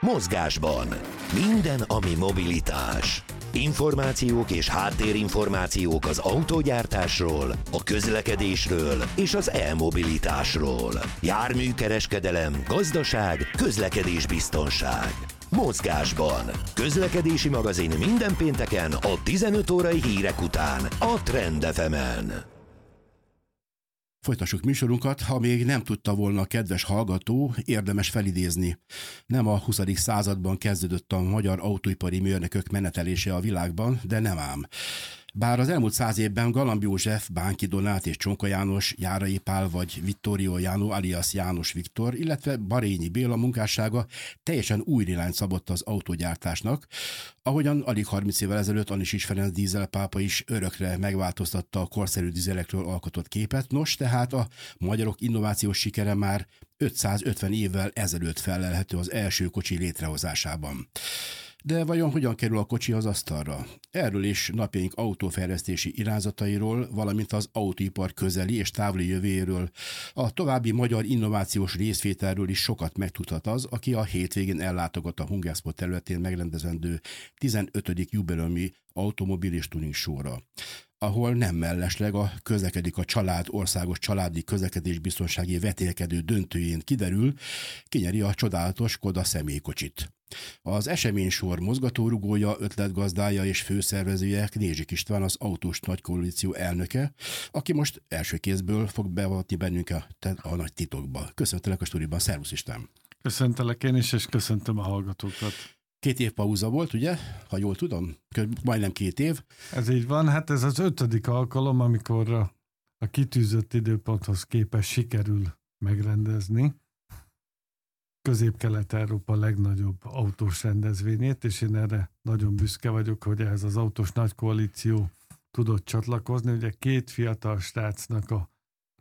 Mozgásban. Minden, ami mobilitás. Információk és háttérinformációk az autógyártásról, a közlekedésről és az e-mobilitásról. Járműkereskedelem, gazdaság, közlekedésbiztonság. Mozgásban. Közlekedési magazin minden pénteken a 15 órai hírek után a Trend FM-en. Folytassuk műsorunkat, ha még nem tudta volna a kedves hallgató, érdemes felidézni. Nem a 20. században kezdődött a magyar autóipari mérnökök menetelése a világban, de nem ám. Bár az elmúlt 100 évben Galamb József, Bánki Donát és Csonka János, Járai Pál vagy Vittorio Jano alias János Viktor, illetve Barényi Béla munkássága teljesen új irányt szabott az autógyártásnak, ahogyan alig 30 évvel ezelőtt Anisics Ferenc dízelpápa is örökre megváltoztatta a korszerű dízelekről alkotott képet. Nos, tehát a magyarok innovációs sikere már 550 évvel ezelőtt fellelhető az első kocsi létrehozásában. De vajon hogyan kerül a kocsi az asztalra? Erről is napjaink autófejlesztési irányzatairól, valamint az autóipar közeli és távoli jövőjéről, a további magyar innovációs részvételről is sokat megtudhat az, aki a hétvégén ellátogat a Hungersport területén megrendezendő 15. jubileumi automobil és tuning showra, ahol nem mellesleg a Közlekedik a Család országos családi közlekedésbiztonsági vetélkedő döntőjén kiderül, ki nyeri a csodálatos Škoda személykocsit. Az eseménysor mozgatórugója, ötletgazdája és főszervezője Knézsik István, az Autós Nagykoalíció elnöke, aki most első kézből fog beavatni bennünket a nagy titokba. Köszöntelek a stúdióban, szervusz István! Köszöntelek én is, és köszöntöm a hallgatókat. 2 év pauza volt, ugye? Ha jól tudom, majdnem 2 év. Ez így van, hát ez az 5. alkalom, amikor a kitűzött időponthoz képest sikerül megrendezni Közép-Kelet-Európa legnagyobb autós rendezvényét, és én erre nagyon büszke vagyok, hogy ehhez az Autós Nagykoalíció tudott csatlakozni. Ugye 2 fiatal srácnak a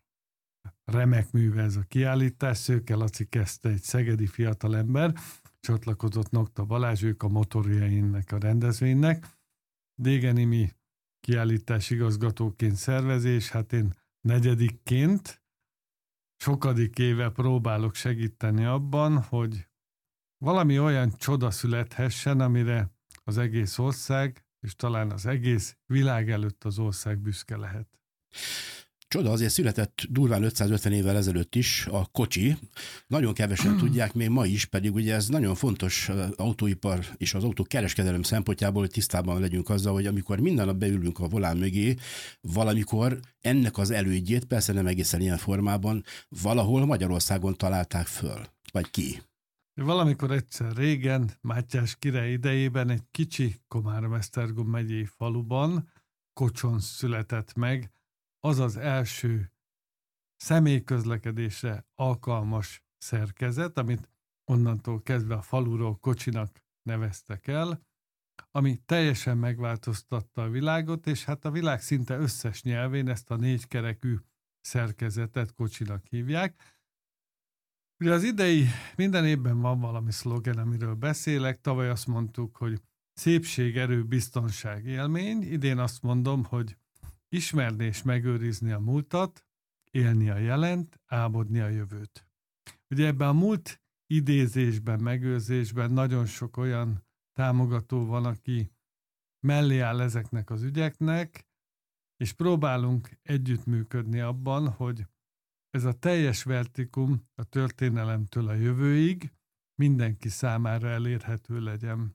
remek műve ez a kiállítás. Szőke Laci kezdte, egy szegedi fiatalember, csatlakozott Nokta Balázs, ők a motorjainnek a rendezvénynek. Dégeni mi kiállítás igazgatóként szervezés, hát én 4-ként, sokadik éve próbálok segíteni abban, hogy valami olyan csoda születhessen, amire az egész ország, és talán az egész világ előtt az ország büszke lehet. Csoda azért született durván 550 évvel ezelőtt is a kocsi. Nagyon kevesen tudják, még ma is, pedig ugye ez nagyon fontos autóipar és az autókereskedelem szempontjából, hogy tisztában legyünk azzal, hogy amikor minden nap beülünk a volán mögé, valamikor ennek az elődjét, persze nem egészen ilyen formában, valahol Magyarországon találták föl. Vagy ki? Valamikor egyszer régen, Mátyás király idejében egy kicsi Komárom-Esztergom megyei faluban Kocson született meg az az első személyközlekedésre alkalmas szerkezet, amit onnantól kezdve a faluról kocsinak neveztek el, ami teljesen megváltoztatta a világot, és hát a világ szinte összes nyelvén ezt a 4 kerekű szerkezetet kocsinak hívják. Ugye az idei, minden évben van valami szlogen, amiről beszélek. Tavaly azt mondtuk, hogy szépség, erő, biztonság, élmény. Idén azt mondom, hogy ismerni és megőrizni a múltat, élni a jelent, álmodni a jövőt. Ugye ebben a múlt idézésben, megőrzésben nagyon sok olyan támogató van, aki mellé áll ezeknek az ügyeknek, és próbálunk együttműködni abban, hogy ez a teljes vertikum a történelemtől a jövőig mindenki számára elérhető legyen.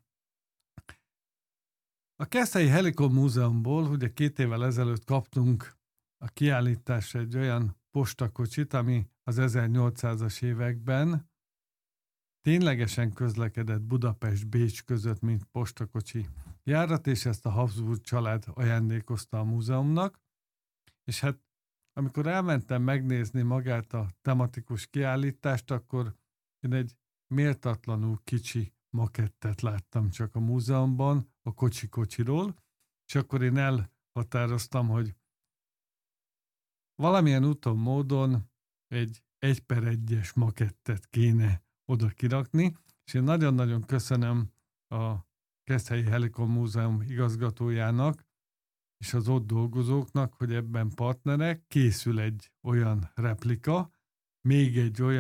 A Keszthelyi Helikon Múzeumból ugye 2 évvel ezelőtt kaptunk a kiállításra egy olyan postakocsit, ami az 1800-as években ténylegesen közlekedett Budapest-Bécs között, mint postakocsi járat, és ezt a Habsburg család ajándékozta a múzeumnak. És hát amikor elmentem megnézni magát a tematikus kiállítást, akkor én egy méltatlanul kicsi makettet láttam csak a múzeumban, a kocsiról, és akkor én elhatároztam, hogy valamilyen úton, módon egy 1/1-es makettet kéne oda kirakni, és én nagyon-nagyon köszönöm a Keszthelyi Helikon Múzeum igazgatójának és az ott dolgozóknak, hogy ebben partnerek, készül egy olyan replika, még egy olyan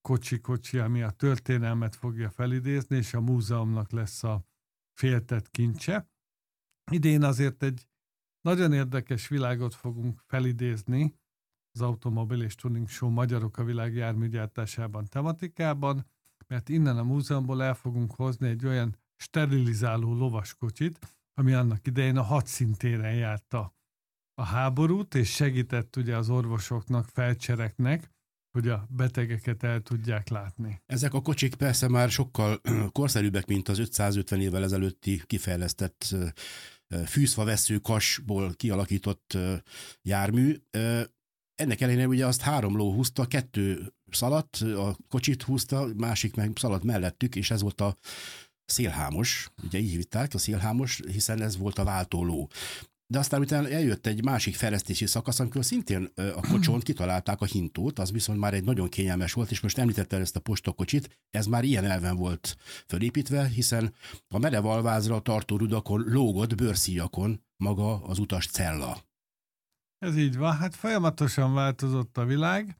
kocsi, ami a történelmet fogja felidézni, és a múzeumnak lesz a féltett kincse. Idén azért egy nagyon érdekes világot fogunk felidézni az Automobil és Tuning Show Magyarok a világ járműgyártásában tematikában, mert innen a múzeumból el fogunk hozni egy olyan sterilizáló lovaskocsit, ami annak idején a hadszintéren járta a háborút, és segített ugye az orvosoknak, felcsereknek, hogy a betegeket el tudják látni. Ezek a kocsik persze már sokkal korszerűbbek, mint az 550 évvel ezelőtti kifejlesztett fűszfavesző kasból kialakított jármű. Ennek ellenére ugye azt 3 ló húzta, 2 szaladt, a kocsit húzta, másik meg szaladt mellettük, és ez volt a szélhámos, ugye így hívták, a szélhámos, hiszen ez volt a váltóló. De aztán utána eljött egy másik fejlesztési szakasz, amikor szintén a kocson kitalálták a hintót, az viszont már egy nagyon kényelmes volt, és most említette ezt a postakocsit, ez már ilyen elven volt fölépítve, hiszen a merev alvázra tartó rudakon lógott bőrszíjakon maga az utas cella. Ez így van, hát folyamatosan változott a világ.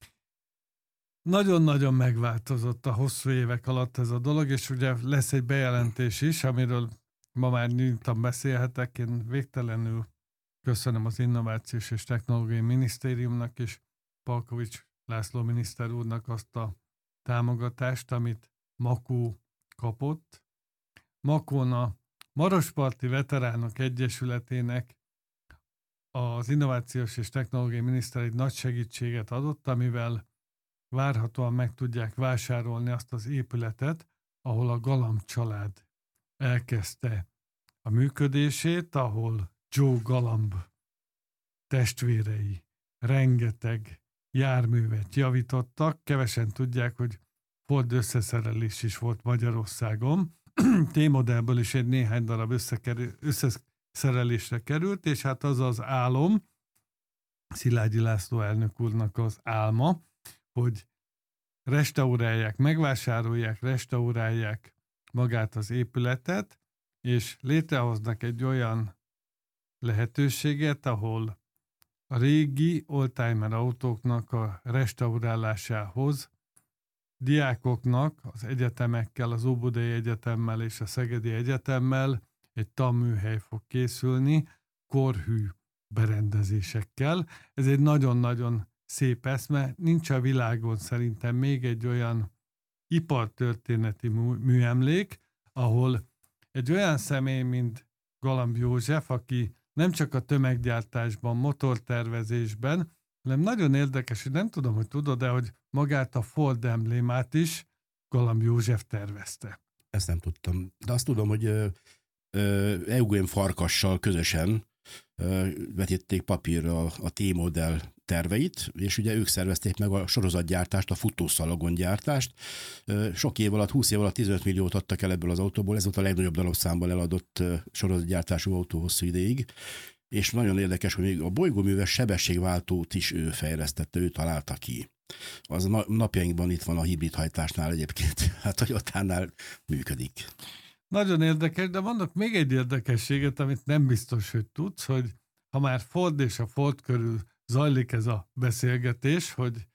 Nagyon-nagyon megváltozott a hosszú évek alatt ez a dolog, és ugye lesz egy bejelentés is, amiről ma már nyíltan beszélhetek. Én végtelenül köszönöm az Innovációs és Technológiai Minisztériumnak és Palkovics László miniszter úrnak azt a támogatást, amit Makó kapott. Makón a Marosparti Veteránok Egyesületének az Innovációs és Technológiai Miniszter egy nagy segítséget adott, amivel várhatóan meg tudják vásárolni azt az épületet, ahol a Galamb család elkezdte a működését, ahol Joe Galamb testvérei rengeteg járművet javítottak. Kevesen tudják, hogy Ford összeszerelés is volt Magyarországon. T-modellből is egy néhány darab összeszerelésre került, és hát az az álom, Szilágyi László elnök úrnak az álma, hogy restaurálják, megvásárolják, restaurálják magát az épületet, és létrehoznak egy olyan lehetőséget, ahol a régi oldtimer autóknak a restaurálásához diákoknak az egyetemekkel, az Óbudai Egyetemmel és a Szegedi Egyetemmel egy tanműhely fog készülni korhű berendezésekkel. Ez egy nagyon-nagyon szép eszme. Nincs a világon szerintem még egy olyan ipartörténeti műemlék, ahol egy olyan személy, mint Galamb József, aki nem csak a tömeggyártásban, motortervezésben, hanem nagyon érdekes, hogy nem tudom, hogy tudod, de hogy magát a Ford emblémát is Galamb József tervezte. Ezt nem tudtam. De azt tudom, hogy Eugen Farkassal közösen vetítették papírra a T-modell terveit, és ugye ők szervezték meg a sorozatgyártást, a futószalagon gyártást. Sok év alatt, 20 év alatt 15 milliót adtak el ebből az autóból, ez volt a legnagyobb darabszámban eladott sorozatgyártású autó hosszú ideig, és nagyon érdekes, hogy még a bolygóműves sebességváltót is ő fejlesztette, ő találta ki. Az napjainkban itt van a hibridhajtásnál egyébként, hát hogy ottánál működik. Nagyon érdekes, de mondok még egy érdekességet, amit nem biztos, hogy tudsz, hogy ha már Ford és a Ford körül zajlik ez a beszélgetés, hogy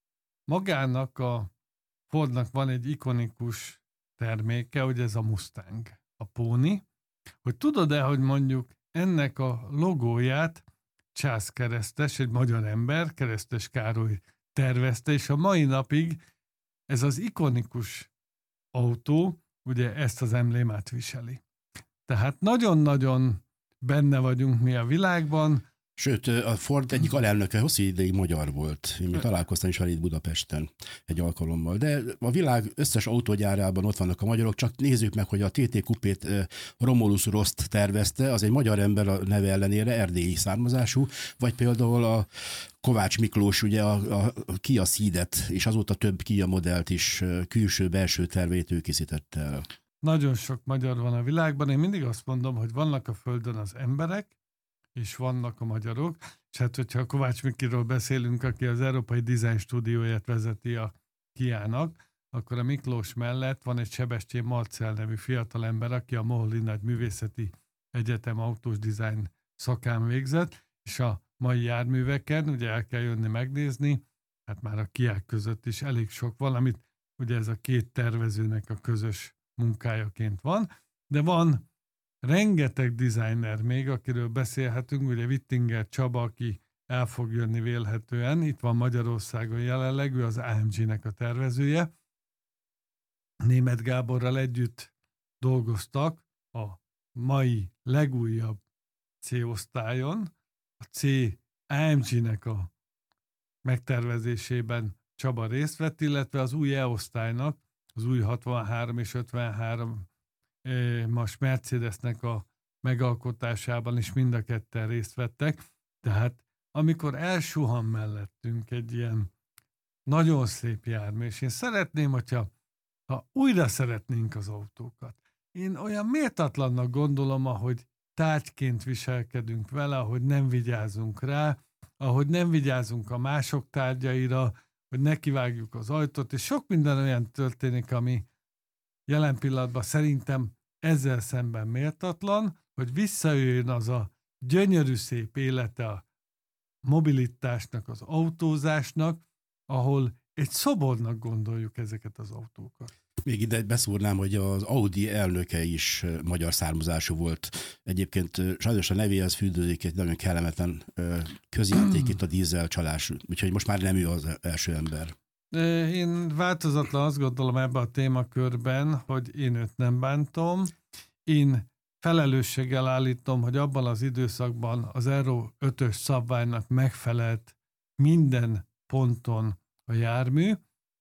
magának a Fordnak van egy ikonikus terméke, hogy ez a Mustang, a Pony, hogy tudod-e, hogy mondjuk ennek a logóját Csász Keresztes, egy magyar ember, Keresztes Károly tervezte, és a mai napig ez az ikonikus autó ugye ezt az emblémát viseli. Tehát nagyon-nagyon benne vagyunk mi a világban. Sőt, a Ford egyik alelnöke hosszú ideig magyar volt. Én találkoztam is vele itt Budapesten egy alkalommal. De a világ összes autógyárában ott vannak a magyarok, csak nézzük meg, hogy a TT Coupét Romulus Rost tervezte, az egy magyar ember a neve ellenére, erdélyi származású, vagy például a Kovács Miklós, ugye a Kia Ceedet, és azóta több Kia modellt is külső-belső tervét ő készítette el. Nagyon sok magyar van a világban. Én mindig azt mondom, hogy vannak a földön az emberek, és vannak a magyarok, és hát hogyha Kovács Mikiről beszélünk, aki az Európai Design Stúdióját vezeti a Kiának, akkor a Miklós mellett van egy Sebestyén Marcell nevű fiatalember, aki a Moholy Nagy Művészeti Egyetem autós design szakán végzett, és a mai járműveken, ugye el kell jönni megnézni, hát már a Kiák között is elég sok valamit, ugye ez a két tervezőnek a közös munkájaként van, de van rengeteg designer még, akiről beszélhetünk, ugye Wittinger Csaba, aki el fog jönni vélhetően, itt van Magyarországon jelenleg, ő az AMG-nek a tervezője. Németh Gáborral együtt dolgoztak a mai legújabb C-osztályon, a C AMG-nek a megtervezésében Csaba részt vett, illetve az új E-osztálynak, az új 63 és 53 most Mercedesnek a megalkotásában is mind a ketten részt vettek. Tehát amikor elsuhan mellettünk egy ilyen nagyon szép jármű, és én szeretném, ha újra szeretnénk az autókat. Én olyan méltatlannak gondolom, ahogy tárgyként viselkedünk vele, ahogy nem vigyázunk rá, ahogy nem vigyázunk a mások tárgyaira, hogy ne kivágjuk az ajtót, és sok minden olyan történik, ami jelen pillanatban szerintem ezzel szemben méltatlan, hogy visszajöjjön az a gyönyörű szép élete a mobilitásnak, az autózásnak, ahol egy szobornak gondoljuk ezeket az autókat. Még ide beszúrnám, hogy az Audi elnöke is magyar származású volt. Egyébként sajnos a nevéhez fűződik egy nagyon kellemetlen közjáték itt a dízel csalás, úgyhogy most már nem ő az első ember. Én változatlan azt gondolom ebben a témakörben, hogy én őt nem bántom. Én felelősséggel állítom, hogy abban az időszakban az Euro 5-ös szabványnak megfelelt minden ponton a jármű.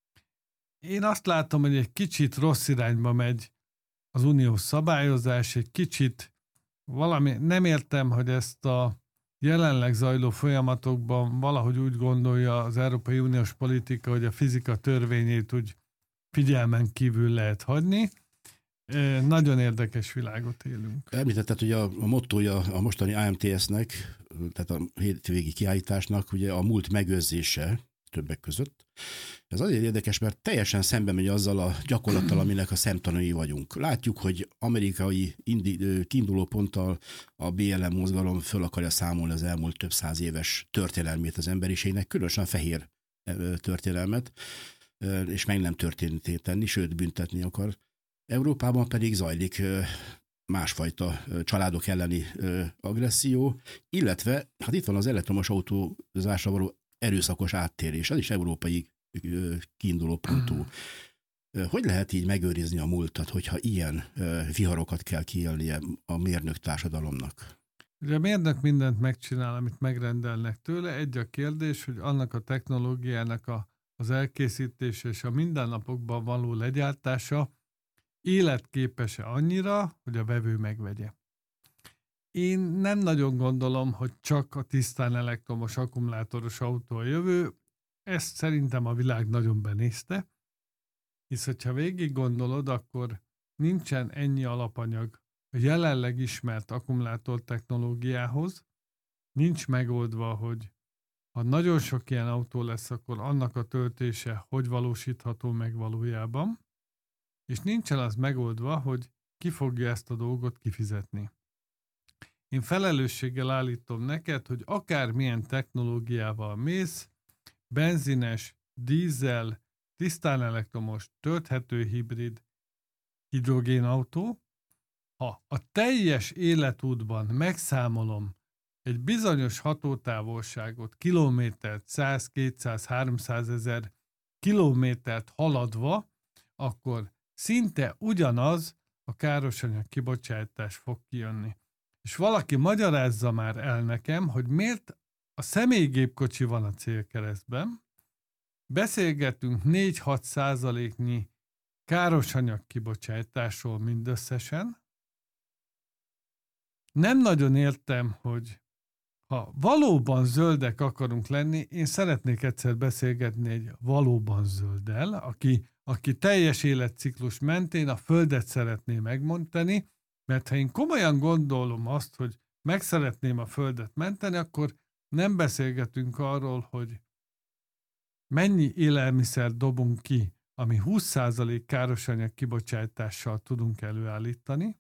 Én azt látom, hogy egy kicsit rossz irányba megy az uniós szabályozás, egy kicsit valami, nem értem, hogy ezt a jelenleg zajló folyamatokban valahogy úgy gondolja az Európai Uniós politika, hogy a fizika törvényét úgy figyelmen kívül lehet hagyni. Nagyon érdekes világot élünk. Említetted, hogy a mottója a mostani AMTS-nek, tehát a hétvégi kiállításnak, ugye a múlt megőrzése többek között. Ez azért érdekes, mert teljesen szembe megy azzal a gyakorlattal, aminek a szemtanúi vagyunk. Látjuk, hogy amerikai kiinduló ponttal a BLM mozgalom föl akarja számolni az elmúlt több száz éves történelmét az emberiségnek, különösen fehér történelmet, és meg nem történté tenni, sőt büntetni akar. Európában pedig zajlik másfajta családok elleni agresszió, illetve hát itt van az elektromos autózásra való erőszakos áttérés, ez is európai kiinduló pontú. Hogy lehet így megőrizni a múltat, hogyha ilyen viharokat kell kiélnie a mérnök társadalomnak? Ugye a mérnök mindent megcsinál, amit megrendelnek tőle. Egy a kérdés, hogy annak a technológiának az elkészítése és a mindennapokban való legyártása életképes-e annyira, hogy a vevő megvegye. Én nem nagyon gondolom, hogy csak a tisztán elektromos akkumulátoros autó a jövő. Ezt szerintem a világ nagyon benézte, hisz hogyha végig gondolod, akkor nincsen ennyi alapanyag a jelenleg ismert akkumulátor technológiához. Nincs megoldva, hogy ha nagyon sok ilyen autó lesz, akkor annak a töltése hogy valósítható meg valójában, és nincsen az megoldva, hogy ki fogja ezt a dolgot kifizetni. Én felelősséggel állítom neked, hogy akármilyen technológiával mész, benzines, dízel, tisztán elektromos, tölthető hibrid, hidrogénautó, ha a teljes életútban megszámolom egy bizonyos hatótávolságot, kilométert, 100, 200, 300 ezer kilométert haladva, akkor szinte ugyanaz a károsanyag kibocsátás fog kijönni. És valaki magyarázza már el nekem, hogy miért a személygépkocsi van a célkeresztben, beszélgetünk 4-6%-nyi károsanyag kibocsátásról mindösszesen. Nem nagyon értem, hogy ha valóban zöldek akarunk lenni, én szeretnék egyszer beszélgetni egy valóban zölddel, aki teljes életciklus mentén a Földet szeretné megmondani, mert ha én komolyan gondolom azt, hogy meg szeretném a Földet menteni, akkor nem beszélgetünk arról, hogy mennyi élelmiszer dobunk ki, ami 20% károsanyag kibocsátással tudunk előállítani.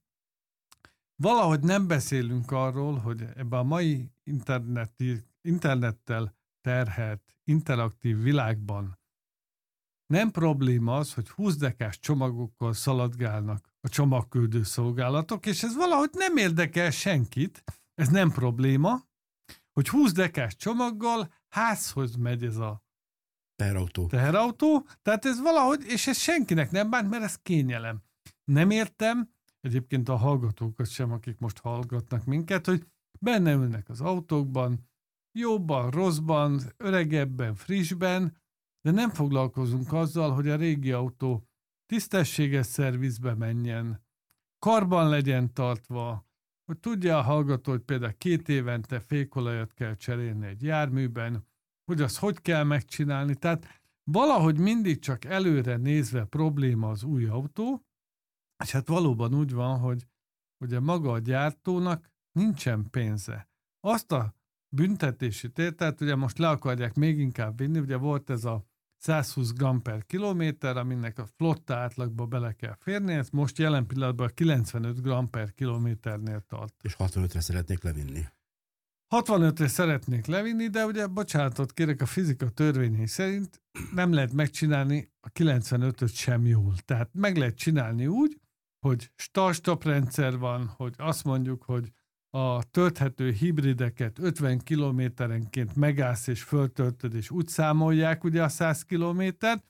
Valahogy nem beszélünk arról, hogy ebben a mai internettel terhelt, interaktív világban nem probléma az, hogy 20 dekás csomagokkal szaladgálnak a csomagküldő szolgálatok, és ez valahogy nem érdekel senkit, ez nem probléma, hogy 20 dekás csomaggal házhoz megy ez a teherautó, tehát ez valahogy, és ez senkinek nem bánt, mert ez kényelem. Nem értem, egyébként a hallgatókat sem, akik most hallgatnak minket, hogy benne ülnek az autókban, jobban, rosszban, öregebben, frissben, de nem foglalkozunk azzal, hogy a régi autó tisztességes szervizbe menjen, karban legyen tartva, hogy tudja a hallgató, hogy például 2 évente fékolajat kell cserélni egy járműben, hogy azt hogy kell megcsinálni. Tehát valahogy mindig csak előre nézve probléma az új autó, és hát valóban úgy van, hogy ugye maga a gyártónak nincsen pénze. Azt a büntetési tételt, ugye most le akarják még inkább vinni, ugye volt ez a 120 g per kilométer, aminek a flotta átlagba bele kell férni, ez most jelen pillanatban 95 g per kilométernél tart. És 65-re szeretnék levinni. 65-re szeretnék levinni, de ugye, bocsánatot kérek, a fizika törvényei szerint nem lehet megcsinálni a 95-öt sem jól. Tehát meg lehet csinálni úgy, hogy start-stop rendszer van, hogy azt mondjuk, hogy a tölthető hibrideket 50 kilométerenként megállsz és föltöltöd, és úgy számolják ugye a 100 kilométert.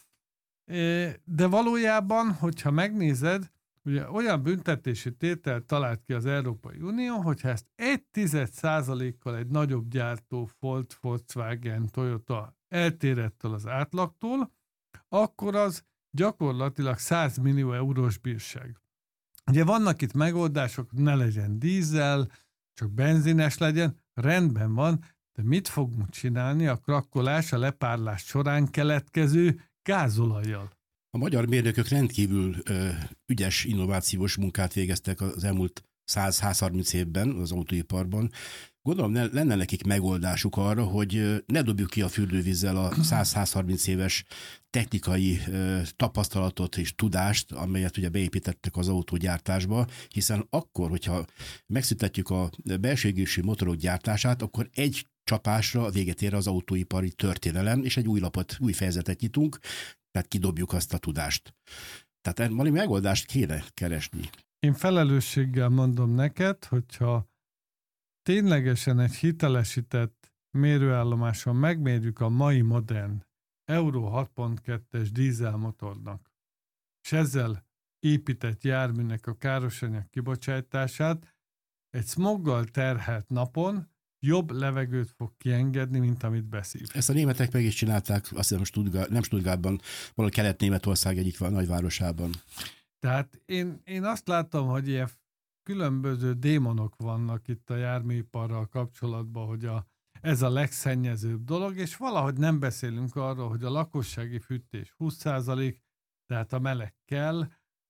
De valójában, hogyha megnézed, ugye olyan büntetési tételt talált ki az Európai Unió, hogyha ezt 0,1%-kal egy nagyobb gyártó, Ford, Volkswagen, Toyota eltérettől az átlagtól, akkor az gyakorlatilag 100 millió eurós bírság. Ugye vannak itt megoldások, ne legyen dízel, csak benzines legyen, rendben van, de mit fogunk csinálni a krakkolás, a lepárlás során keletkező gázolajjal? A magyar mérnökök rendkívül ügyes innovációs munkát végeztek az elmúlt 100-130 évben az autóiparban. Gondolom lenne nekik megoldásuk arra, hogy ne dobjuk ki a fürdővízzel a 100-130 éves technikai tapasztalatot és tudást, amelyet ugye beépítettek az autógyártásba, hiszen akkor, hogyha megszüntetjük a belső égésű motorok gyártását, akkor egy csapásra véget ér az autóipari történelem, és egy új lapot, új fejezetet nyitunk, tehát kidobjuk azt a tudást. Tehát valami megoldást kéne keresni. Én felelősséggel mondom neked, hogyha ténylegesen egy hitelesített mérőállomáson megmérjük a mai modern Euro 6.2-es dízelmotornak, és ezzel épített járműnek a károsanyag kibocsátását, egy smoggal terhelt napon jobb levegőt fog kiengedni, mint amit beszív. Ezt a németek meg is csinálták, azt hiszem nem Stuttgartban, valahol Kelet-Németország egyik nagyvárosában. Tehát én azt látom, hogy ilyen különböző démonok vannak itt a járműiparral kapcsolatban, hogy ez a legszennyezőbb dolog, és valahogy nem beszélünk arról, hogy a lakossági fűtés 20%, tehát a meleg kell.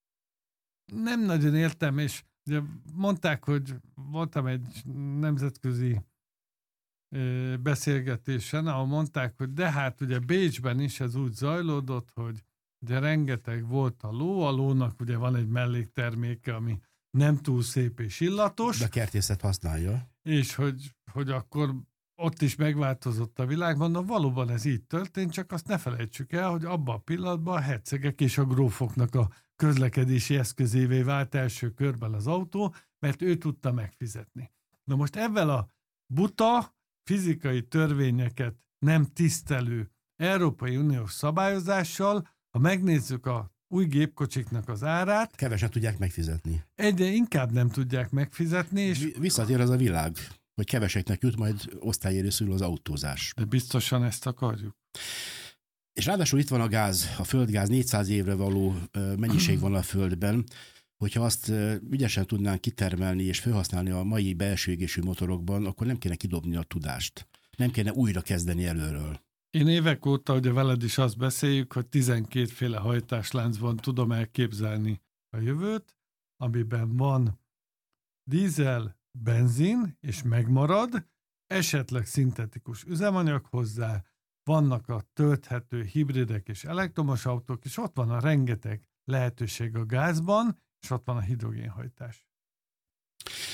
Nem nagyon értem, és ugye mondták, hogy voltam egy nemzetközi beszélgetésen, ahol mondták, hogy de hát ugye Bécsben is ez úgy zajlódott, hogy ugye rengeteg volt a lónak ugye van egy mellékterméke, ami nem túl szép és illatos. De a kertészet használja. És hogy akkor ott is megváltozott a világ. Mondom, valóban ez így történt, csak azt ne felejtsük el, hogy abban a pillanatban a hercegek és a grófoknak a közlekedési eszközévé vált első körben az autó, mert ő tudta megfizetni. Na most ebben a buta, fizikai törvényeket nem tisztelő Európai Uniós szabályozással, ha megnézzük a új gépkocsiknak az árát, kevesen tudják megfizetni. Egyre inkább nem tudják megfizetni. És visszatér az a világ, hogy keveseknek jut, majd osztályérő szül az autózás. De biztosan ezt akarjuk. És ráadásul itt van a gáz, a földgáz, 400 évre való mennyiség van a földben, hogyha azt ügyesen tudnánk kitermelni és felhasználni a mai belső égésű motorokban, akkor nem kéne kidobni a tudást. Nem kéne újra kezdeni előről. Én évek óta, ugye veled is azt beszéljük, hogy 12 féle hajtásláncban tudom elképzelni a jövőt, amiben van dízel, benzin, és megmarad, esetleg szintetikus üzemanyag hozzá, vannak a tölthető hibridek és elektromos autók, és ott van a rengeteg lehetőség a gázban, és ott van a hidrogénhajtás.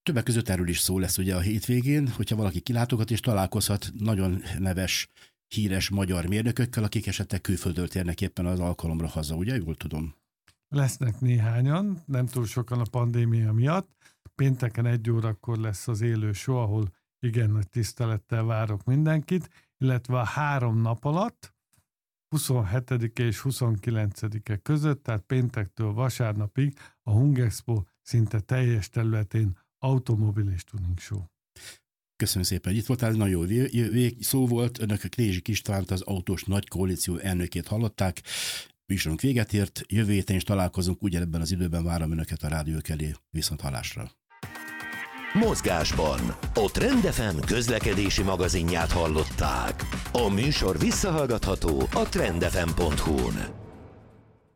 Többek között erről is szó lesz ugye a hétvégén, hogyha valaki kilátogat és találkozhat nagyon neves, híres magyar mérnökökkel, akik esetleg külföldről térnek éppen az alkalomra haza, ugye? Jól tudom. Lesznek néhányan, nem túl sokan a pandémia miatt. Pénteken 1 órakor lesz az élő show, ahol igen nagy tisztelettel várok mindenkit, illetve a 3 nap alatt, 27-e és 29-e között, tehát péntektől vasárnapig a Hungexpo szinte teljes területén automobil és tuning show. Köszönöm szépen, hogy itt voltál, nagyon jó szó volt. Önök a Klézsik Istvánt, az Autós Nagy Koalíció elnökét hallották. Műsorunk véget ért, jövő héten is találkozunk, ugyanebben az időben várom önöket a rádiók elé. Viszont hallásra. Mozgásban a Trend FM közlekedési magazinját hallották. A műsor visszahallgatható a trendfm.hu-n.